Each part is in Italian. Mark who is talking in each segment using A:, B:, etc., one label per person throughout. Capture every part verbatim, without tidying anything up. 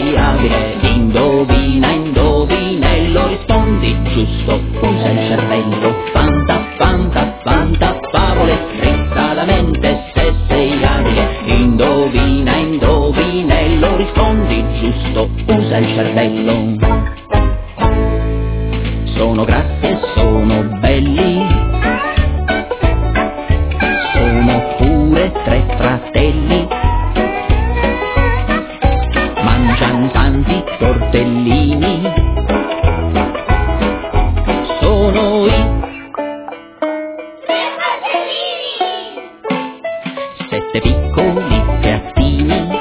A: sei abile, indovina, indovinello, rispondi giusto, usa il cervello. Fanta, fanta, fanta, favole, strizza la mente se sei abile, indovina, indovinello, rispondi giusto, usa il cervello. Sono grassi e sono belli, sono pure tre fratelli, mangian tanti tortellini, sono i sette piccoli piattini,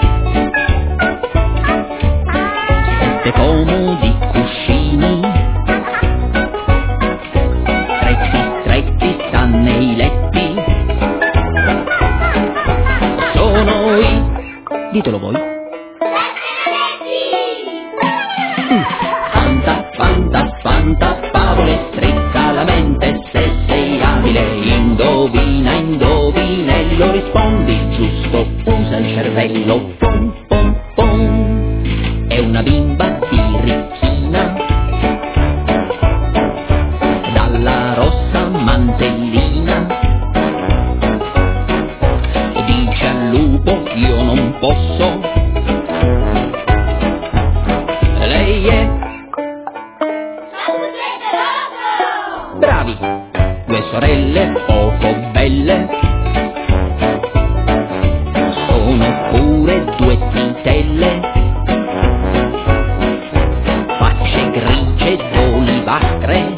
A: sette comodi cuscini, stretti stretti stanno nei letti, sono i, ditelo voi. Fanta, fanta, fanta, favole, strizza la mente se sei abile, indovina, indovinello, rispondi giusto, usa il cervello. Pom, pom, pom, è una bimba birichina, dalla rossa mantellina, dice al lupo io non posso, lei è bravi, due sorelle poco belle, sono pure due titelle, facce grigie d'olivacre,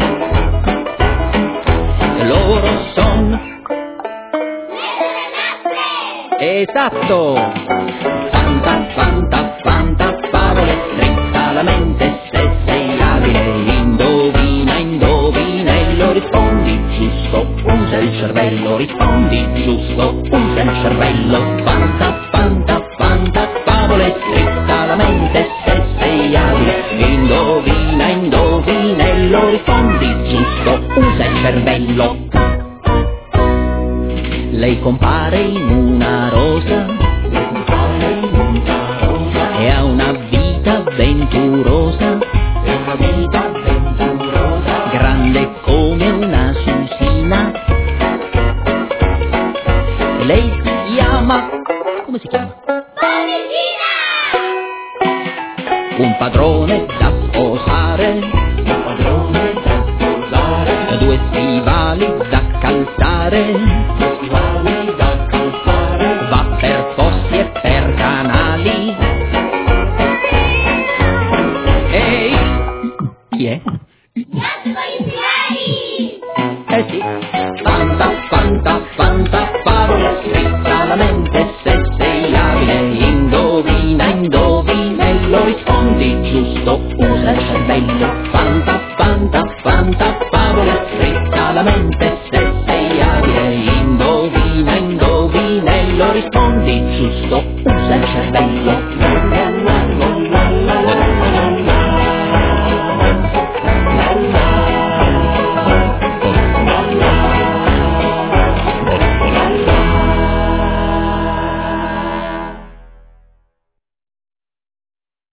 A: loro son esatto. Fanta, fanta, fanta, favole, strizza la mente se sei abile, indovina, indovinello, rispondi giusto, usa il cervello, rispondi giusto, usa il cervello. Fanta, fanta, fanta, favole, strizza la mente se sei abile, indovina, indovinello, rispondi giusto, usa il cervello. Lei compare in una rosa e ha una vita avventurosa, grande come una susina. Lei si chiama, come si chiama? Un padrone da sposare, due stivali da calzare, va per posti e per canali. Ehi, chi è? Eh sì, fanta, fanta, fanta, favole, strizza la mente se sei abile, indovina, indovinello, rispondi giusto, usa il cervello.